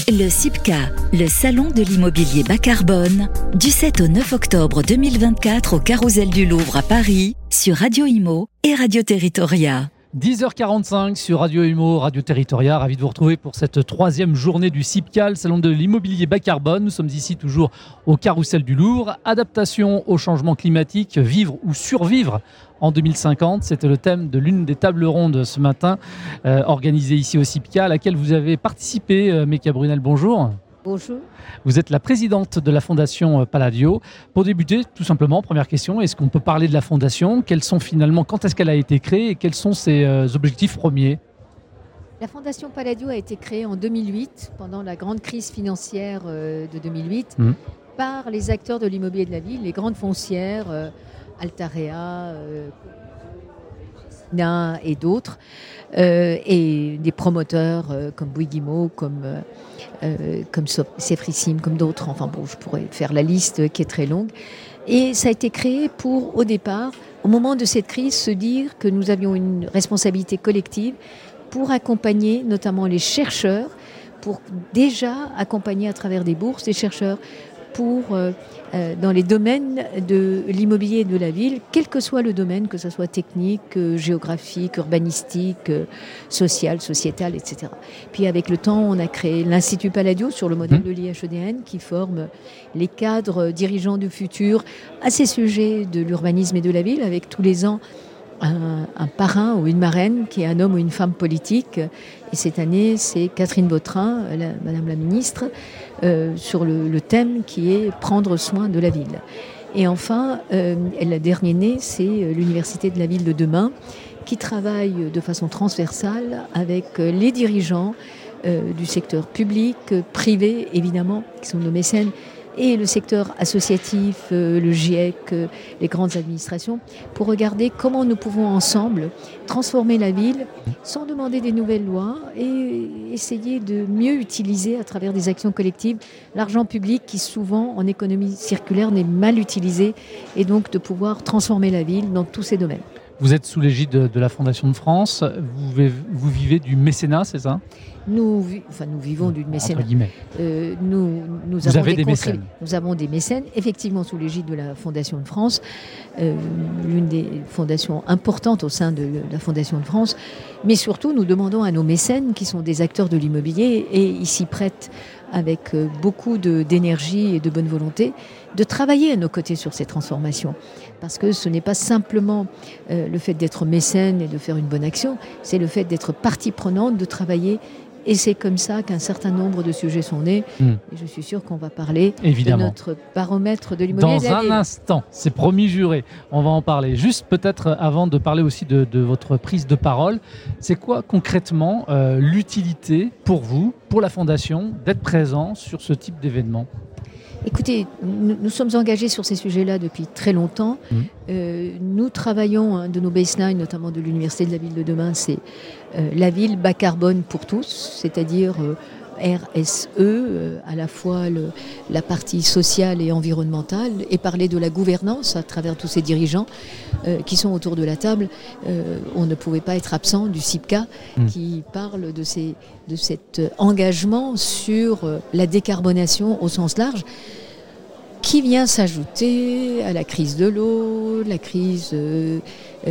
Le CIPCA, le salon de l'immobilier bas carbone, du 7 au 9 octobre 2024 au Carrousel du Louvre à Paris, sur Radio Imo et Radio Territoria. 10h45 sur Radio Imo, Radio Territoria. Ravi de vous retrouver pour cette troisième journée du CIPCA, le salon de l'immobilier bas carbone. Nous sommes ici toujours au Carrousel du Louvre. Adaptation au changement climatique, vivre ou survivre en 2050. C'était le thème de l'une des tables rondes ce matin, organisée ici au CIPCA, à laquelle vous avez participé. Méka Brunel, bonjour. Bonjour. Vous êtes la présidente de la Fondation Palladio. Pour débuter, tout simplement, première question, est-ce qu'on peut parler de la Fondation ? Quand est-ce qu'elle a été créée et quels sont ses objectifs premiers ? La Fondation Palladio a été créée en 2008, pendant la grande crise financière de 2008, par les acteurs de l'immobilier de la ville, les grandes foncières, Altarea, Gecina et d'autres, et des promoteurs comme Bouygues Immo, comme Cefrissim, comme d'autres. Enfin bon, je pourrais faire la liste qui est très longue. Et ça a été créé pour, au départ, au moment de cette crise, se dire que nous avions une responsabilité collective pour accompagner notamment les chercheurs, pour déjà accompagner à travers des bourses les chercheurs dans les domaines de l'immobilier et de la ville, quel que soit le domaine, que ce soit technique, géographique, urbanistique, social, sociétal, etc. Puis avec le temps, on a créé l'Institut Palladio sur le modèle de l'IHEDN qui forme les cadres dirigeants du futur à ces sujets de l'urbanisme et de la ville, avec tous les ans un parrain ou une marraine qui est un homme ou une femme politique. Et cette année, c'est Catherine Vautrin, Madame la ministre, sur le thème qui est prendre soin de la ville. Et enfin, le dernier né, c'est l'Université de la ville de demain, qui travaille de façon transversale avec les dirigeants du secteur public, privé, évidemment, qui sont nos mécènes, et le secteur associatif, le GIEC, les grandes administrations, pour regarder comment nous pouvons ensemble transformer la ville sans demander des nouvelles lois et essayer de mieux utiliser à travers des actions collectives l'argent public qui souvent en économie circulaire n'est mal utilisé et donc de pouvoir transformer la ville dans tous ces domaines. Vous êtes sous l'égide de la Fondation de France, vous vivez du mécénat, c'est ça ? Nous vivons d'une mécénat. Nous avons des mécènes, effectivement sous l'égide de la Fondation de France, l'une des fondations importantes au sein de la Fondation de France. Mais surtout, nous demandons à nos mécènes, qui sont des acteurs de l'immobilier, et ils s'y prêtent avec beaucoup d'énergie et de bonne volonté, de travailler à nos côtés sur ces transformations. Parce que ce n'est pas simplement le fait d'être mécène et de faire une bonne action, c'est le fait d'être partie prenante, de travailler. Et c'est comme ça qu'un certain nombre de sujets sont nés. Et je suis sûre qu'on va parler de notre baromètre de l'immobilier. Dans un instant, c'est promis juré, on va en parler. Juste peut-être avant de parler aussi de votre prise de parole, c'est quoi concrètement l'utilité pour vous, pour la Fondation, d'être présent sur ce type d'événement ? Écoutez, nous sommes engagés sur ces sujets-là depuis très longtemps. Nous travaillons, de nos baselines, notamment de l'Université de la ville de demain, c'est la ville bas carbone pour tous, c'est-à-dire RSE, à la fois la partie sociale et environnementale, et parler de la gouvernance à travers tous ces dirigeants qui sont autour de la table. On ne pouvait pas être absent du CIPCA qui parle de cet engagement sur la décarbonation au sens large, qui vient s'ajouter à la crise de l'eau, la crise de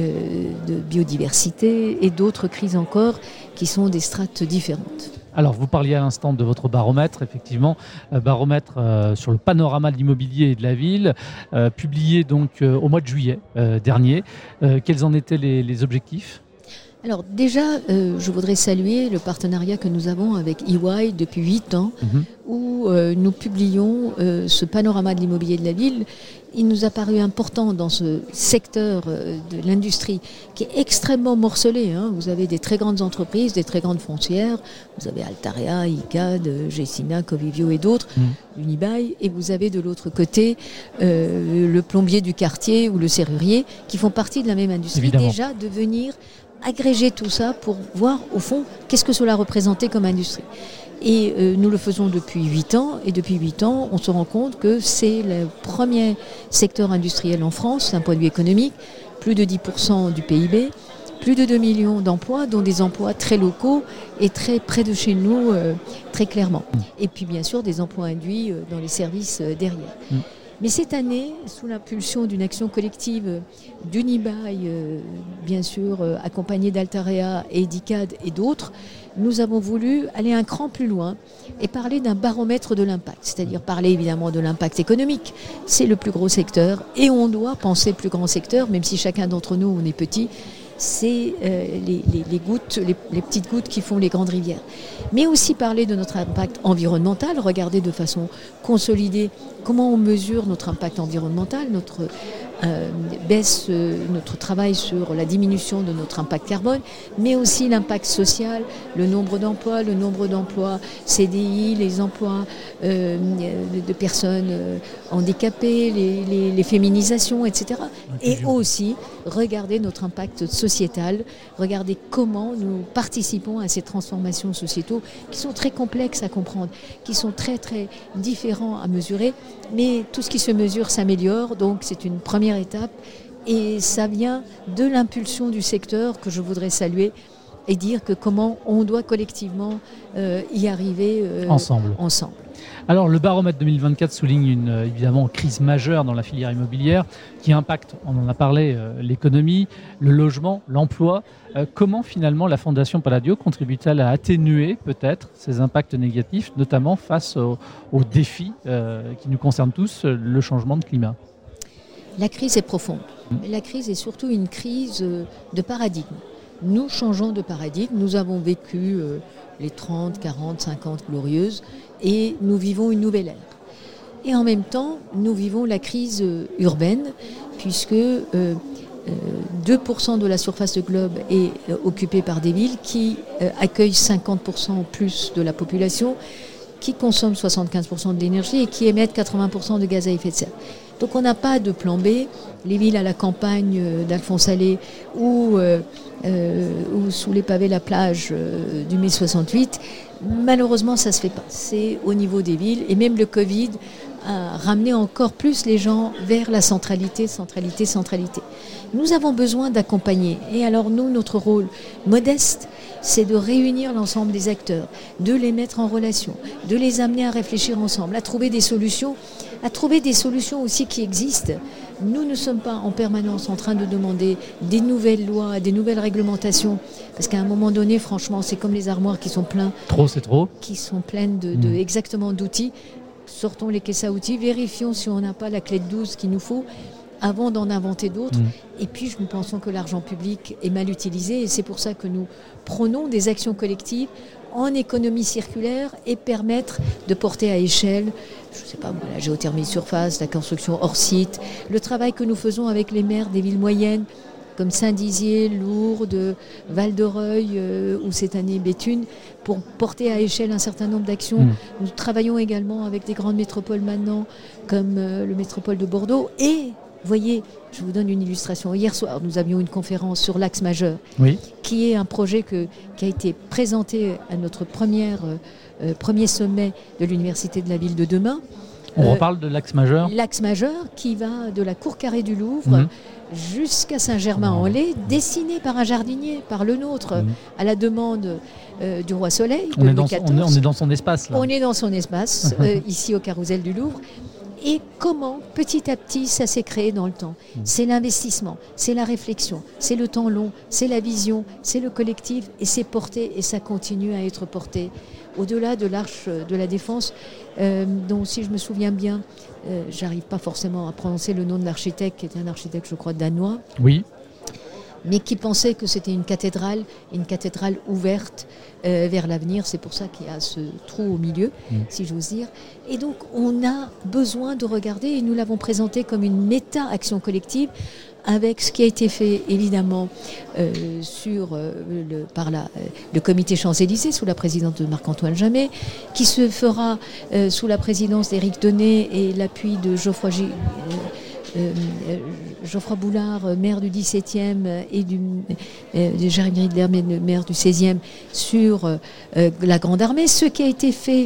biodiversité et d'autres crises encore qui sont des strates différentes. Alors, vous parliez à l'instant de votre baromètre, effectivement, baromètre sur le panorama de l'immobilier et de la ville, publié donc au mois de juillet dernier. Quels en étaient les objectifs ? Alors déjà, je voudrais saluer le partenariat que nous avons avec EY depuis 8 ans, où nous publions ce panorama de l'immobilier de la ville. Il nous a paru important dans ce secteur de l'industrie qui est extrêmement morcelé. Vous avez des très grandes entreprises, des très grandes foncières, vous avez Altarea, ICAD, Gecina, Covivio et d'autres, Unibail, et vous avez de l'autre côté le plombier du quartier ou le serrurier qui font partie de la même industrie. Évidemment. Déjà de venir agréger tout ça pour voir au fond qu'est-ce que cela représentait comme industrie. Et nous le faisons depuis 8 ans, et depuis 8 ans, on se rend compte que c'est le premier secteur industriel en France, d'un point de vue économique, plus de 10% du PIB, plus de 2 millions d'emplois, dont des emplois très locaux et très près de chez nous, très clairement. Et puis bien sûr des emplois induits dans les services derrière. Mais cette année, sous l'impulsion d'une action collective d'Unibail, bien sûr, accompagnée d'Altarea et d'ICAD et d'autres, nous avons voulu aller un cran plus loin et parler d'un baromètre de l'impact, c'est-à-dire parler évidemment de l'impact économique. C'est le plus gros secteur et on doit penser plus grand secteur, même si chacun d'entre nous, on est petit. C'est les gouttes, les petites gouttes qui font les grandes rivières. Mais aussi parler de notre impact environnemental, regarder de façon consolidée comment on mesure notre impact environnemental, notre baisse, notre travail sur la diminution de notre impact carbone, mais aussi l'impact social, le nombre d'emplois CDI, les emplois de personnes handicapées, les féminisations, etc. Et aussi regarder notre impact sociétal, regarder comment nous participons à ces transformations sociétaux qui sont très complexes à comprendre, qui sont très très différents à mesurer, mais tout ce qui se mesure s'améliore, donc c'est une première étape et ça vient de l'impulsion du secteur que je voudrais saluer et dire que comment on doit collectivement y arriver ensemble. Alors le baromètre 2024 souligne une évidemment crise majeure dans la filière immobilière qui impacte, on en a parlé, l'économie, le logement, l'emploi. Comment finalement la Fondation Palladio contribue-t-elle à atténuer peut-être ces impacts négatifs, notamment face aux défis qui nous concernent tous, le changement de climat ? La crise est profonde. La crise est surtout une crise de paradigme. Nous changeons de paradigme. Nous avons vécu les 30, 40, 50 glorieuses et nous vivons une nouvelle ère. Et en même temps, nous vivons la crise urbaine puisque 2% de la surface de globe est occupée par des villes qui accueillent 50% plus de la population, qui consomment 75% de l'énergie et qui émettent 80% de gaz à effet de serre. Donc on n'a pas de plan B. Les villes à la campagne d'Alphonse Allais ou sous les pavés la plage du mai 68, malheureusement ça ne se fait pas. C'est au niveau des villes et même le Covid a ramené encore plus les gens vers la centralité. Nous avons besoin d'accompagner. Et alors nous, notre rôle modeste, c'est de réunir l'ensemble des acteurs, de les mettre en relation, de les amener à réfléchir ensemble, à trouver des solutions aussi qui existent. Nous ne sommes pas en permanence en train de demander des nouvelles lois, des nouvelles réglementations, parce qu'à un moment donné, franchement, c'est comme les armoires qui sont pleines. Qui sont pleines exactement d'outils. Sortons les caisses à outils, vérifions si on n'a pas la clé de 12 qu'il nous faut avant d'en inventer d'autres. Et puis, nous pensons que l'argent public est mal utilisé et c'est pour ça que nous prenons des actions collectives en économie circulaire et permettre de porter à échelle, je ne sais pas moi, la géothermie de surface, la construction hors site, le travail que nous faisons avec les maires des villes moyennes comme Saint-Dizier, Lourdes, Val-de-Reuil ou cette année Béthune, pour porter à échelle un certain nombre d'actions. Nous travaillons également avec des grandes métropoles maintenant, comme le métropole de Bordeaux. Et, voyez, je vous donne une illustration. Hier soir, nous avions une conférence sur l'Axe majeur, qui est un projet qui a été présenté à notre premier sommet de l'Université de la Ville de demain. On reparle de l'Axe majeur. L'Axe majeur qui va de la cour carrée du Louvre jusqu'à Saint-Germain-en-Laye, dessiné par un jardinier, par le nôtre, à la demande du Roi Soleil. On est dans son espace, là. On est dans son espace, ici au Carrousel du Louvre. Et comment, petit à petit, ça s'est créé dans le temps. C'est l'investissement, c'est la réflexion, c'est le temps long, c'est la vision, c'est le collectif, et c'est porté, et ça continue à être porté. Au-delà de l'Arche de la Défense, dont, si je me souviens bien, j'arrive pas forcément à prononcer le nom de l'architecte, qui était un architecte, je crois, danois. Oui. Mais qui pensait que c'était une cathédrale ouverte vers l'avenir. C'est pour ça qu'il y a ce trou au milieu, si j'ose dire. Et donc, on a besoin de regarder, et nous l'avons présenté comme une méta-action collective, avec ce qui a été fait, évidemment, par le comité Champs-Élysées, sous la présidence de Marc-Antoine Jamet, qui se fera sous la présidence d'Éric Denet et l'appui de Geoffroy Boulard, maire du 17e, et de Jérémy Ridler, maire du 16e, sur la Grande Armée. Ce qui a été fait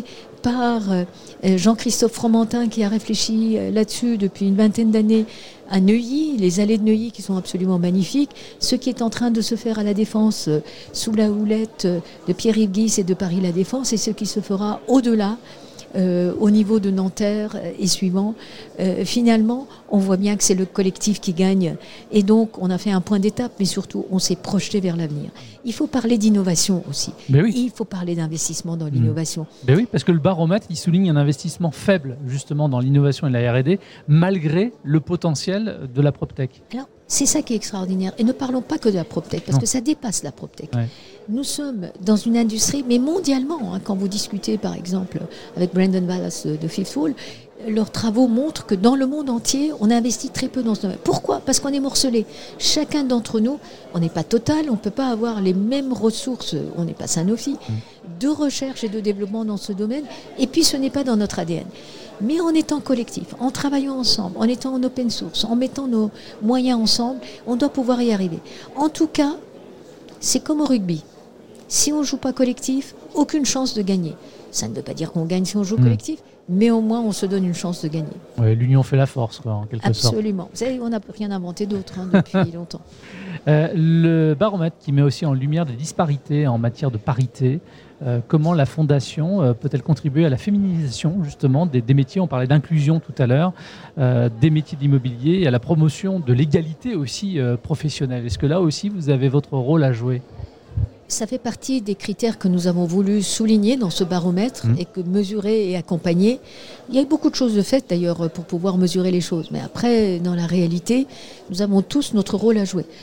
par Jean-Christophe Fromentin qui a réfléchi là-dessus depuis une vingtaine d'années à Neuilly, les allées de Neuilly qui sont absolument magnifiques, ce qui est en train de se faire à la Défense sous la houlette de Pierre-Yves Guis et de Paris La Défense, et ce qui se fera au-delà. Au niveau de Nanterre et suivant, finalement, on voit bien que c'est le collectif qui gagne. Et donc, on a fait un point d'étape, mais surtout, on s'est projeté vers l'avenir. Il faut parler d'innovation aussi. Oui. Il faut parler d'investissement dans l'innovation. Oui, parce que le baromètre, il souligne un investissement faible, justement, dans l'innovation et la R&D, malgré le potentiel de la PropTech. Alors, c'est ça qui est extraordinaire. Et ne parlons pas que de la PropTech, parce que ça dépasse la PropTech. Ouais. Nous sommes dans une industrie, mais mondialement, quand vous discutez par exemple avec Brandon Wallace de Fifth Wall, leurs travaux montrent que dans le monde entier, on investit très peu dans ce domaine. Pourquoi ? Parce qu'on est morcelé. Chacun d'entre nous, on n'est pas total, on ne peut pas avoir les mêmes ressources, on n'est pas Sanofi, de recherche et de développement dans ce domaine, et puis ce n'est pas dans notre ADN. Mais en étant collectif, en travaillant ensemble, en étant en open source, en mettant nos moyens ensemble, on doit pouvoir y arriver. En tout cas, c'est comme au rugby. Si on ne joue pas collectif, aucune chance de gagner. Ça ne veut pas dire qu'on gagne si on joue collectif, mais au moins on se donne une chance de gagner. Ouais, l'union fait la force, quoi, en quelque sorte. Absolument. Vous savez, on n'a rien inventé d'autre depuis longtemps. Le baromètre qui met aussi en lumière des disparités en matière de parité, comment la Fondation peut-elle contribuer à la féminisation justement des métiers, on parlait d'inclusion tout à l'heure, des métiers de l'immobilier et à la promotion de l'égalité aussi professionnelle. Est-ce que là aussi vous avez votre rôle à jouer ? Ça fait partie des critères que nous avons voulu souligner dans ce baromètre et que mesurer et accompagner. Il y a eu beaucoup de choses de faites d'ailleurs pour pouvoir mesurer les choses. Mais après, dans la réalité, nous avons tous notre rôle à jouer.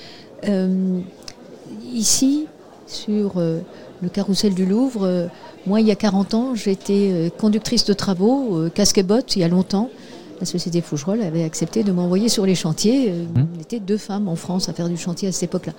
Ici, sur le carrousel du Louvre, moi il y a 40 ans, j'étais conductrice de travaux, casque et bottes, il y a longtemps. La société Fougerolles avait accepté de m'envoyer sur les chantiers. On était 2 femmes en France à faire du chantier à cette époque-là.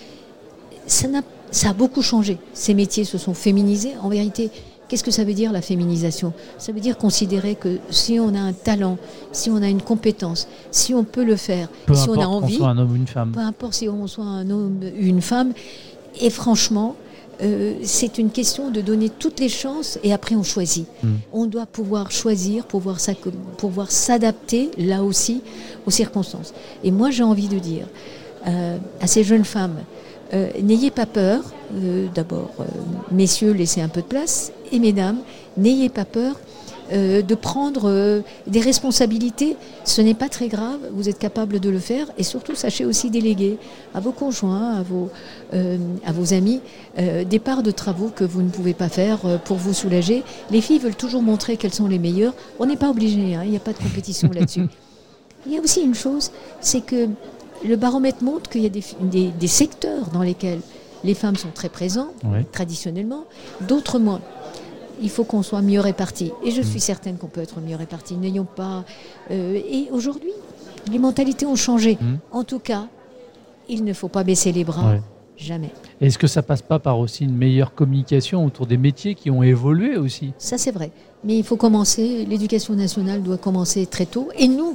Ça a beaucoup changé. Ces métiers se sont féminisés. En vérité, qu'est-ce que ça veut dire la féminisation ? Ça veut dire considérer que si on a un talent, si on a une compétence, si on peut le faire, si on a envie, qu'on soit un homme ou une femme. Peu importe si on soit un homme ou une femme. Et franchement, c'est une question de donner toutes les chances et après on choisit. On doit pouvoir choisir, pouvoir s'adapter là aussi aux circonstances. Et moi j'ai envie de dire à ces jeunes femmes, n'ayez pas peur, d'abord, messieurs, laissez un peu de place, et mesdames, n'ayez pas peur de prendre des responsabilités. Ce n'est pas très grave, vous êtes capable de le faire, et surtout, sachez aussi déléguer à vos conjoints, à vos amis, des parts de travaux que vous ne pouvez pas faire pour vous soulager. Les filles veulent toujours montrer qu'elles sont les meilleures. On n'est pas obligé, il n'y a pas de compétition là-dessus. Il y a aussi une chose, c'est que le baromètre montre qu'il y a des secteurs dans lesquels les femmes sont très présentes, traditionnellement, d'autres moins. Il faut qu'on soit mieux répartis. Et je suis certaine qu'on peut être mieux répartis. N'ayons pas... et aujourd'hui, les mentalités ont changé. En tout cas, il ne faut pas baisser les bras. Jamais. Est-ce que ça passe pas par aussi une meilleure communication autour des métiers qui ont évolué aussi ? Ça, c'est vrai. Mais il faut commencer. L'éducation nationale doit commencer très tôt. Et nous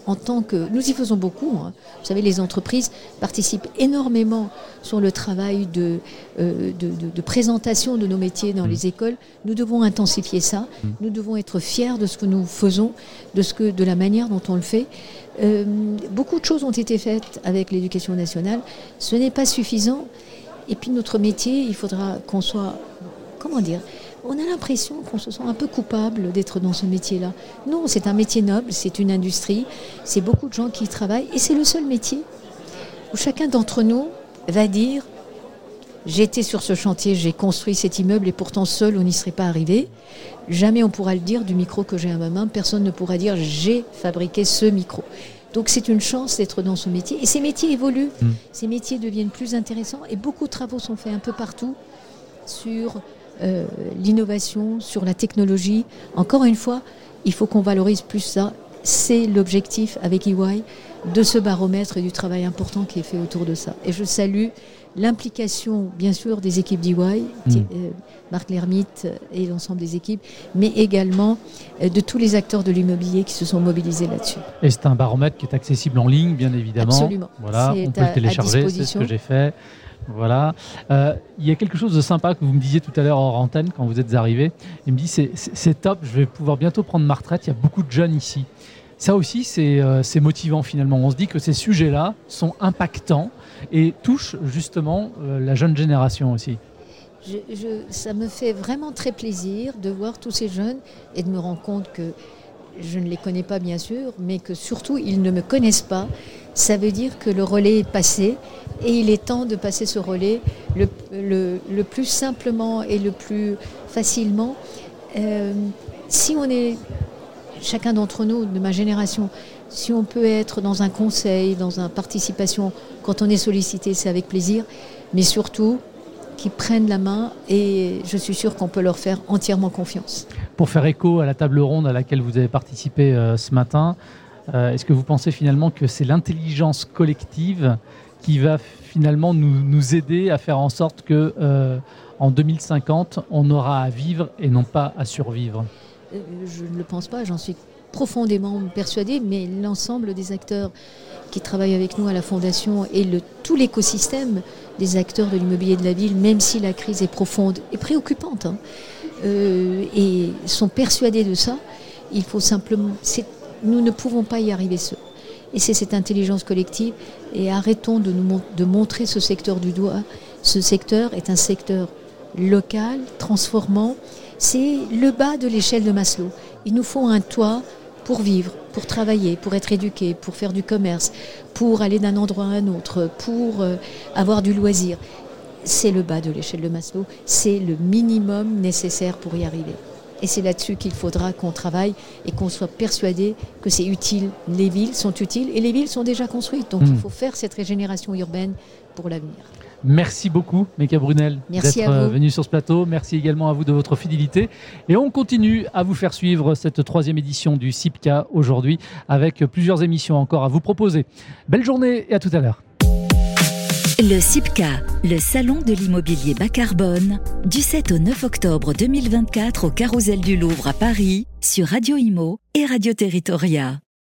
y faisons beaucoup. Vous savez, les entreprises participent énormément sur le travail de présentation de nos métiers dans les écoles. Nous devons intensifier ça. Nous devons être fiers de ce que nous faisons, de la manière dont on le fait. Beaucoup de choses ont été faites avec l'éducation nationale. Ce n'est pas suffisant. Et puis notre métier, il faudra qu'on soit... Comment dire ? On a l'impression qu'on se sent un peu coupable d'être dans ce métier-là. Non, c'est un métier noble, c'est une industrie, c'est beaucoup de gens qui y travaillent, et c'est le seul métier où chacun d'entre nous va dire « J'étais sur ce chantier, j'ai construit cet immeuble, et pourtant seul, on n'y serait pas arrivé. Jamais on pourra le dire du micro que j'ai à ma main, personne ne pourra dire « J'ai fabriqué ce micro ». Donc c'est une chance d'être dans ce métier. Et ces métiers évoluent, ces métiers deviennent plus intéressants, et beaucoup de travaux sont faits un peu partout sur... l'innovation, sur la technologie. Encore une fois, il faut qu'on valorise plus ça. C'est l'objectif avec EY de ce baromètre et du travail important qui est fait autour de ça. Et je salue l'implication, bien sûr, des équipes d'EY, Marc Lermite et l'ensemble des équipes, mais également de tous les acteurs de l'immobilier qui se sont mobilisés là-dessus. Et c'est un baromètre qui est accessible en ligne, bien évidemment. Absolument. Voilà, on peut le télécharger, c'est ce que j'ai fait. Voilà. Il y a quelque chose de sympa que vous me disiez tout à l'heure hors antenne quand vous êtes arrivé. Il me dit c'est top, je vais pouvoir bientôt prendre ma retraite. Il y a beaucoup de jeunes ici. Ça aussi, c'est motivant finalement. On se dit que ces sujets-là sont impactants et touchent justement la jeune génération aussi. Ça me fait vraiment très plaisir de voir tous ces jeunes et de me rendre compte que je ne les connais pas bien sûr, mais que surtout ils ne me connaissent pas. Ça veut dire que le relais est passé et il est temps de passer ce relais le plus simplement et le plus facilement. Si on est, chacun d'entre nous, de ma génération, si on peut être dans un conseil, dans une participation, quand on est sollicité, c'est avec plaisir, mais surtout qui prennent la main et je suis sûre qu'on peut leur faire entièrement confiance. Pour faire écho à la table ronde à laquelle vous avez participé ce matin, est-ce que vous pensez finalement que c'est l'intelligence collective qui va finalement nous aider à faire en sorte que en 2050, on aura à vivre et non pas à survivre ? Je ne le pense pas, j'en suis profondément persuadée, mais l'ensemble des acteurs qui travaillent avec nous à la Fondation et tout l'écosystème des acteurs de l'immobilier de la ville, même si la crise est profonde et préoccupante, et sont persuadés de ça, il faut simplement... Nous ne pouvons pas y arriver seuls. Et c'est cette intelligence collective, et arrêtons de montrer ce secteur du doigt. Ce secteur est un secteur local, transformant. C'est le bas de l'échelle de Maslow. Il nous faut un toit pour vivre, pour travailler, pour être éduqué, pour faire du commerce, pour aller d'un endroit à un autre, pour avoir du loisir. C'est le bas de l'échelle de Maslow, c'est le minimum nécessaire pour y arriver. Et c'est là-dessus qu'il faudra qu'on travaille et qu'on soit persuadé que c'est utile. Les villes sont utiles et les villes sont déjà construites. Donc il faut faire cette régénération urbaine pour l'avenir. Merci beaucoup, Méka Brunel, Merci d'être venu sur ce plateau. Merci également à vous de votre fidélité. Et on continue à vous faire suivre cette 3e édition du CIPCA aujourd'hui avec plusieurs émissions encore à vous proposer. Belle journée et à tout à l'heure. Le CIPCA, le salon de l'immobilier bas carbone, du 7 au 9 octobre 2024 au Carrousel du Louvre à Paris, sur Radio Imo et Radio Territoria.